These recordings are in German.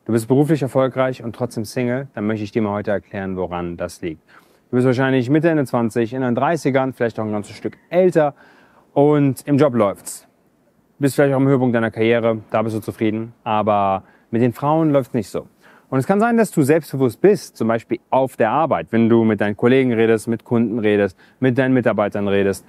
Du bist beruflich erfolgreich und trotzdem Single, dann möchte ich dir mal heute erklären, woran das liegt. Du bist wahrscheinlich Mitte, Ende 20, in den 30ern, vielleicht auch ein ganzes Stück älter und im Job läuft's. Du bist vielleicht auch am Höhepunkt deiner Karriere, da bist du zufrieden, aber mit den Frauen läuft's nicht so. Und es kann sein, dass du selbstbewusst bist, zum Beispiel auf der Arbeit, wenn du mit deinen Kollegen redest, mit Kunden redest, mit deinen Mitarbeitern redest,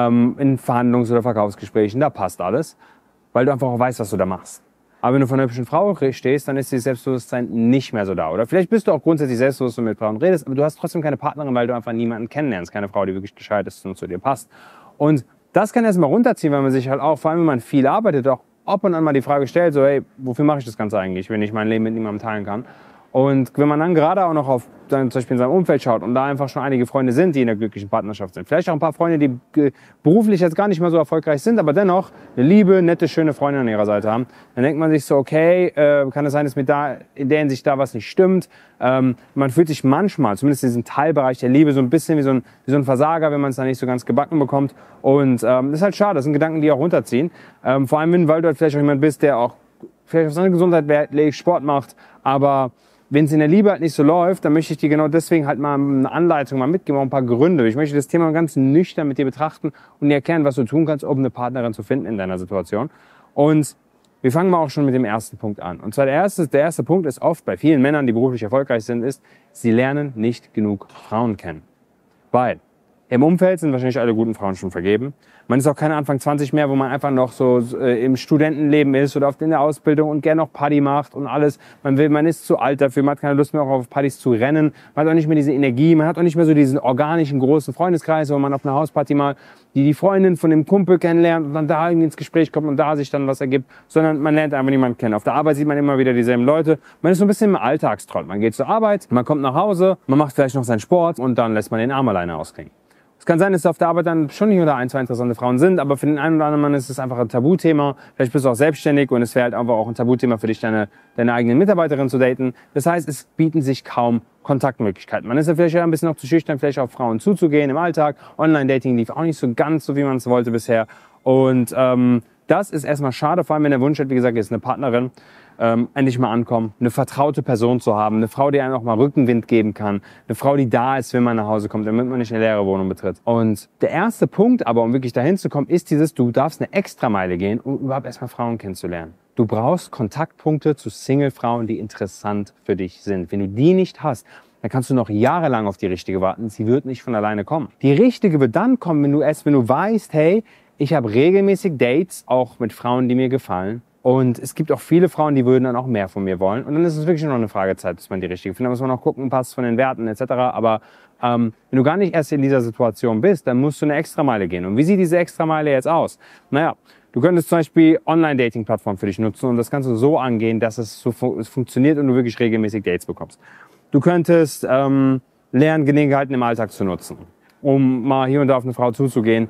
in Verhandlungs- oder Verkaufsgesprächen, da passt alles, weil du einfach auch weißt, was du da machst. Aber wenn du von einer hübschen Frau stehst, dann ist dieses Selbstbewusstsein nicht mehr so da. Oder vielleicht bist du auch grundsätzlich selbstbewusst und mit Frauen redest, aber du hast trotzdem keine Partnerin, weil du einfach niemanden kennenlernst, keine Frau, die wirklich gescheit ist und zu dir passt. Und das kann erstmal runterziehen, weil man sich halt auch, vor allem wenn man viel arbeitet, auch ab und an mal die Frage stellt, so hey, wofür mache ich das Ganze eigentlich, wenn ich mein Leben mit niemandem teilen kann? Und wenn man dann gerade auch noch auf zum Beispiel in seinem Umfeld schaut und da einfach schon einige Freunde sind, die in einer glücklichen Partnerschaft sind, vielleicht auch ein paar Freunde, die beruflich jetzt gar nicht mehr so erfolgreich sind, aber dennoch eine liebe, nette, schöne Freundin an ihrer Seite haben, dann denkt man sich so, okay, kann es sein, dass mit da in der Hinsicht da was nicht stimmt. Man fühlt sich manchmal, zumindest in diesem Teilbereich der Liebe, so ein bisschen wie so ein Versager, wenn man es dann nicht so ganz gebacken bekommt. Und das ist halt schade, das sind Gedanken, die auch runterziehen. Vor allem, weil du halt vielleicht auch jemand bist, der auch vielleicht auf seine Gesundheit Wert legt, Sport macht, aber wenn es in der Liebe halt nicht so läuft, dann möchte ich dir genau deswegen halt mal eine Anleitung mal mitgeben, auch ein paar Gründe. Ich möchte das Thema ganz nüchtern mit dir betrachten und dir erklären, was du tun kannst, um eine Partnerin zu finden in deiner Situation. Und wir fangen mal auch schon mit dem ersten Punkt an. Und zwar der erste Punkt ist oft bei vielen Männern, die beruflich erfolgreich sind, ist, sie lernen nicht genug Frauen kennen. Weil im Umfeld sind wahrscheinlich alle guten Frauen schon vergeben. Man ist auch keine Anfang 20 mehr, wo man einfach noch so im Studentenleben ist oder in der Ausbildung und gerne noch Party macht und alles. Man ist zu alt dafür, man hat keine Lust mehr auch auf Partys zu rennen. Man hat auch nicht mehr diese Energie, man hat auch nicht mehr so diesen organischen großen Freundeskreis, wo man auf einer Hausparty mal die Freundin von dem Kumpel kennenlernt und dann da irgendwie ins Gespräch kommt und da sich dann was ergibt, sondern man lernt einfach niemanden kennen. Auf der Arbeit sieht man immer wieder dieselben Leute. Man ist so ein bisschen im Alltagstrott. Man geht zur Arbeit, man kommt nach Hause, man macht vielleicht noch seinen Sport und dann lässt man den Arm alleine ausklingen. Es kann sein, dass auf der Arbeit dann schon nicht oder ein, zwei interessante Frauen sind, aber für den einen oder anderen Mann ist es einfach ein Tabuthema. Vielleicht bist du auch selbstständig und es wäre halt einfach auch ein Tabuthema für dich, deine eigenen Mitarbeiterin zu daten. Das heißt, es bieten sich kaum Kontaktmöglichkeiten. Man ist ja vielleicht ein bisschen noch zu schüchtern, vielleicht auf Frauen zuzugehen im Alltag. Online-Dating lief auch nicht so ganz so, wie man es wollte bisher. Und das ist erstmal schade, vor allem wenn der Wunsch hat, wie gesagt, ist eine Partnerin. Endlich mal ankommen, eine vertraute Person zu haben, eine Frau, die einem auch mal Rückenwind geben kann, eine Frau, die da ist, wenn man nach Hause kommt, damit man nicht eine leere Wohnung betritt. Und der erste Punkt aber, um wirklich dahin zu kommen, ist du darfst eine Extrameile gehen, um überhaupt erstmal Frauen kennenzulernen. Du brauchst Kontaktpunkte zu Single-Frauen, die interessant für dich sind. Wenn du die nicht hast, dann kannst du noch jahrelang auf die richtige warten. Sie wird nicht von alleine kommen. Die richtige wird dann kommen, wenn du weißt, hey, ich habe regelmäßig Dates, auch mit Frauen, die mir gefallen. Und es gibt auch viele Frauen, die würden dann auch mehr von mir wollen. Und dann ist es wirklich nur noch eine Fragezeit, bis man die richtige findet. Da muss man auch gucken, passt von den Werten etc. Aber wenn du gar nicht erst in dieser Situation bist, dann musst du eine Extrameile gehen. Und wie sieht diese Extrameile jetzt aus? Naja, du könntest zum Beispiel Online-Dating-Plattformen für dich nutzen und das Ganze so angehen, dass es funktioniert und du wirklich regelmäßig Dates bekommst. Du könntest Lerngelegenheiten im Alltag zu nutzen, um mal hier und da auf eine Frau zuzugehen.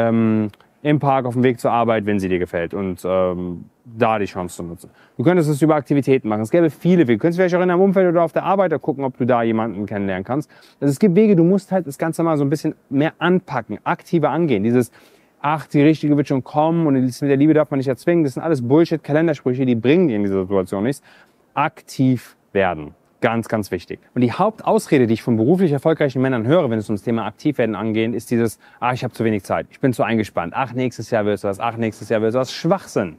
Im Park, auf dem Weg zur Arbeit, wenn sie dir gefällt und da die Chance zu nutzen. Du könntest es über Aktivitäten machen. Es gäbe viele Wege. Du könntest vielleicht auch in deinem Umfeld oder auf der Arbeit gucken, ob du da jemanden kennenlernen kannst. Also es gibt Wege, du musst halt das Ganze mal so ein bisschen mehr anpacken, aktiver angehen. Die Richtige wird schon kommen und mit der Liebe darf man nicht erzwingen. Das sind alles Bullshit-Kalendersprüche, die bringen dir in dieser Situation nichts. Aktiv werden. Ganz, ganz wichtig. Und die Hauptausrede, die ich von beruflich erfolgreichen Männern höre, wenn es ums Thema Aktivwerden angeht, ist dieses, ich habe zu wenig Zeit, ich bin zu eingespannt, nächstes Jahr wird's was, nächstes Jahr wird's was. Schwachsinn.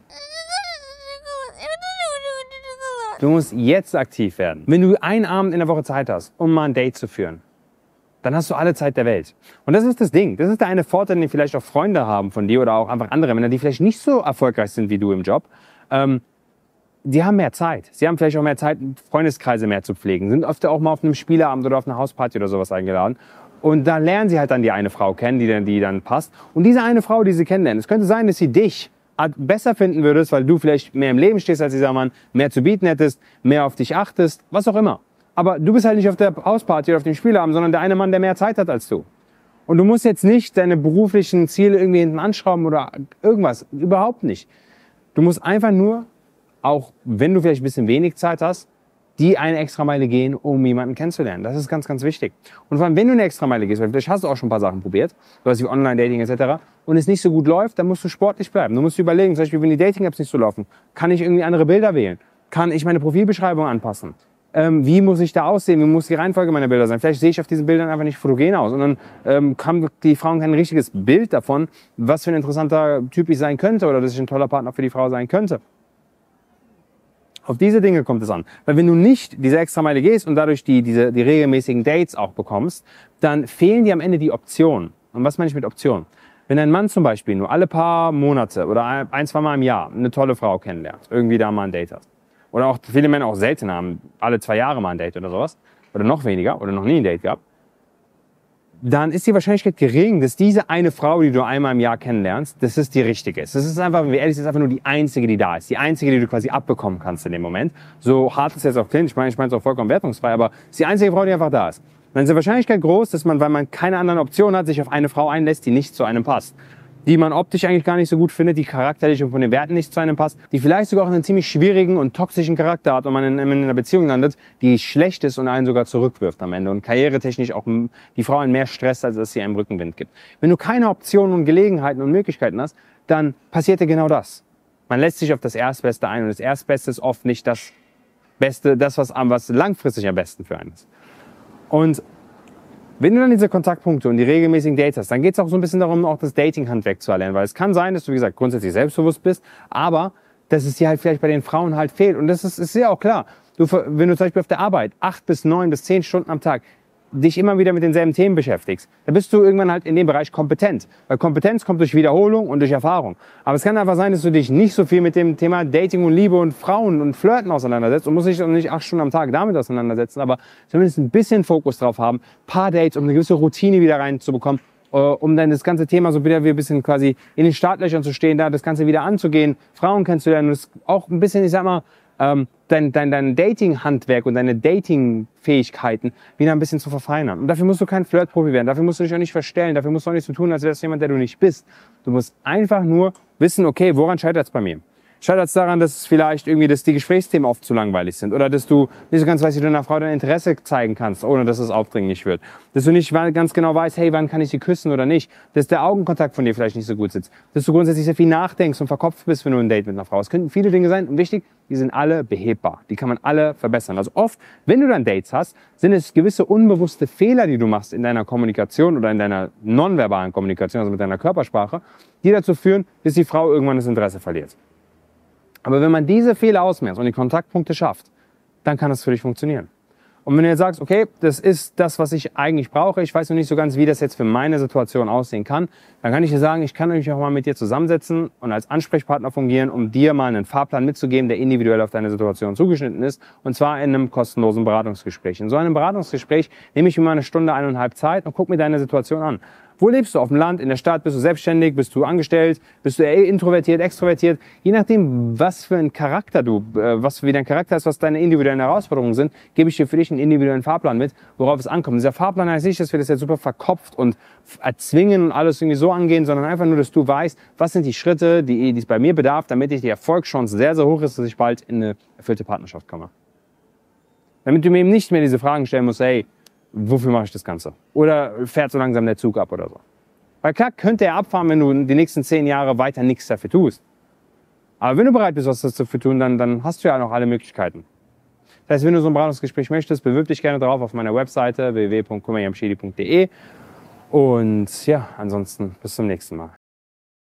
Du musst jetzt aktiv werden. Wenn du einen Abend in der Woche Zeit hast, um mal ein Date zu führen, dann hast du alle Zeit der Welt. Und das ist das Ding. Das ist der eine Vorteil, den vielleicht auch Freunde haben von dir oder auch einfach andere Männer, die vielleicht nicht so erfolgreich sind wie du im Job. Die haben mehr Zeit. Sie haben vielleicht auch mehr Zeit, Freundeskreise mehr zu pflegen. Sind oft auch mal auf einem Spieleabend oder auf einer Hausparty oder sowas eingeladen. Und da lernen sie halt dann die eine Frau kennen, die dann passt. Und diese eine Frau, die sie kennenlernen, es könnte sein, dass sie dich besser finden würdest, weil du vielleicht mehr im Leben stehst als dieser Mann, mehr zu bieten hättest, mehr auf dich achtest, was auch immer. Aber du bist halt nicht auf der Hausparty oder auf dem Spieleabend, sondern der eine Mann, der mehr Zeit hat als du. Und du musst jetzt nicht deine beruflichen Ziele irgendwie hinten anschrauben oder irgendwas. Überhaupt nicht. Du musst einfach nur, auch wenn du vielleicht ein bisschen wenig Zeit hast, die eine Extrameile gehen, um jemanden kennenzulernen. Das ist ganz, ganz wichtig. Und vor allem, wenn du eine Extrameile gehst, weil vielleicht hast du auch schon ein paar Sachen probiert, sowas wie Online-Dating etc., und es nicht so gut läuft, dann musst du sportlich bleiben. Du musst überlegen, zum Beispiel, wenn die Dating-Apps nicht so laufen, kann ich irgendwie andere Bilder wählen? Kann ich meine Profilbeschreibung anpassen? Wie muss ich da aussehen? Wie muss die Reihenfolge meiner Bilder sein? Vielleicht sehe ich auf diesen Bildern einfach nicht fotogen aus. Und dann haben die Frauen kein richtiges Bild davon, was für ein interessanter Typ ich sein könnte oder dass ich ein toller Partner für die Frau sein könnte. Auf diese Dinge kommt es an. Weil wenn du nicht diese Extrameile gehst und dadurch die regelmäßigen Dates auch bekommst, dann fehlen dir am Ende die Optionen. Und was meine ich mit Optionen? Wenn ein Mann zum Beispiel nur alle paar Monate oder ein, zwei Mal im Jahr eine tolle Frau kennenlernt, irgendwie da mal ein Date hat, oder auch viele Männer auch selten haben, alle 2 Jahre mal ein Date oder sowas, oder noch weniger, oder noch nie ein Date gehabt, dann ist die Wahrscheinlichkeit gering, dass diese eine Frau, die du einmal im Jahr kennenlernst, dass es die richtige ist. Das ist einfach, wenn wir ehrlich sind, einfach nur die einzige, die da ist. Die einzige, die du quasi abbekommen kannst in dem Moment. So hart es jetzt auch klingt, ich meine es auch vollkommen wertungsfrei, aber es ist die einzige Frau, die einfach da ist. Dann ist die Wahrscheinlichkeit groß, dass man, weil man keine anderen Optionen hat, sich auf eine Frau einlässt, die nicht zu einem passt. Die man optisch eigentlich gar nicht so gut findet, die charakterlich und von den Werten nicht zu einem passt, die vielleicht sogar auch einen ziemlich schwierigen und toxischen Charakter hat und man in einer Beziehung landet, die schlecht ist und einen sogar zurückwirft am Ende und karrieretechnisch auch die Frau einen mehr Stress, als dass sie einem Rückenwind gibt. Wenn du keine Optionen und Gelegenheiten und Möglichkeiten hast, dann passiert dir genau das. Man lässt sich auf das Erstbeste ein und das Erstbeste ist oft nicht das Beste, das, was langfristig am besten für einen ist. Und wenn du dann diese Kontaktpunkte und die regelmäßigen Dates hast, dann geht es auch so ein bisschen darum, auch das Dating-Handwerk zu erlernen. Weil es kann sein, dass du, wie gesagt, grundsätzlich selbstbewusst bist, aber dass es dir halt vielleicht bei den Frauen halt fehlt. Und das ist ja auch klar. Wenn du zum Beispiel auf der Arbeit 8 bis 9 bis 10 Stunden am Tag dich immer wieder mit denselben Themen beschäftigst, dann bist du irgendwann halt in dem Bereich kompetent. Weil Kompetenz kommt durch Wiederholung und durch Erfahrung. Aber es kann einfach sein, dass du dich nicht so viel mit dem Thema Dating und Liebe und Frauen und Flirten auseinandersetzt und musst dich nicht 8 Stunden am Tag damit auseinandersetzen, aber zumindest ein bisschen Fokus drauf haben, paar Dates, um eine gewisse Routine wieder reinzubekommen, um dann das ganze Thema so wieder ein bisschen quasi in den Startlöchern zu stehen, da das Ganze wieder anzugehen, Frauen kennenzulernen und das auch ein bisschen, ich sag mal, dein Dating-Handwerk und deine Dating-Fähigkeiten wieder ein bisschen zu verfeinern. Und dafür musst du kein Flirt-Profi werden, dafür musst du dich auch nicht verstellen, dafür musst du auch nicht so tun, als wärst du jemand, der du nicht bist. Du musst einfach nur wissen, okay, woran scheitert es bei mir? Scheitert es daran, dass es vielleicht irgendwie, dass die Gesprächsthemen oft zu langweilig sind oder dass du nicht so ganz weißt, wie du einer Frau dein Interesse zeigen kannst, ohne dass es aufdringlich wird. Dass du nicht ganz genau weißt, hey, wann kann ich sie küssen oder nicht. Dass der Augenkontakt von dir vielleicht nicht so gut sitzt. Dass du grundsätzlich sehr viel nachdenkst und verkopft bist, wenn du ein Date mit einer Frau hast. Es könnten viele Dinge sein und wichtig, die sind alle behebbar. Die kann man alle verbessern. Also oft, wenn du dann Dates hast, sind es gewisse unbewusste Fehler, die du machst in deiner Kommunikation oder in deiner nonverbalen Kommunikation, also mit deiner Körpersprache, die dazu führen, dass die Frau irgendwann das Interesse verliert. Aber wenn man diese Fehler ausmerzt und die Kontaktpunkte schafft, dann kann das für dich funktionieren. Und wenn du jetzt sagst, okay, das ist das, was ich eigentlich brauche, ich weiß noch nicht so ganz, wie das jetzt für meine Situation aussehen kann, dann kann ich dir sagen, ich kann mich auch mal mit dir zusammensetzen und als Ansprechpartner fungieren, um dir mal einen Fahrplan mitzugeben, der individuell auf deine Situation zugeschnitten ist, und zwar in einem kostenlosen Beratungsgespräch. In so einem Beratungsgespräch nehme ich mir mal 1 Stunde, 1,5 Zeit und gucke mir deine Situation an. Wo lebst du? Auf dem Land, in der Stadt? Bist du selbstständig? Bist du angestellt? Bist du eher introvertiert, extrovertiert? Je nachdem, was für ein Charakter wie dein Charakter ist, was deine individuellen Herausforderungen sind, gebe ich dir für dich einen individuellen Fahrplan mit, worauf es ankommt. Dieser Fahrplan heißt nicht, dass wir das jetzt super verkopft und erzwingen und alles irgendwie so angehen, sondern einfach nur, dass du weißt, was sind die Schritte, die es bei mir bedarf, damit die Erfolgschance sehr, sehr hoch ist, dass ich bald in eine erfüllte Partnerschaft komme. Damit du mir eben nicht mehr diese Fragen stellen musst, hey, wofür mache ich das Ganze? Oder fährt so langsam der Zug ab oder so. Weil klar könnte er abfahren, wenn du die nächsten 10 Jahre weiter nichts dafür tust. Aber wenn du bereit bist, was dafür zu tun, dann hast du ja noch alle Möglichkeiten. Das heißt, wenn du so ein Beratungsgespräch möchtest, bewirb dich gerne drauf auf meiner Webseite www.kumayamshidi.de. Und ja, ansonsten bis zum nächsten Mal.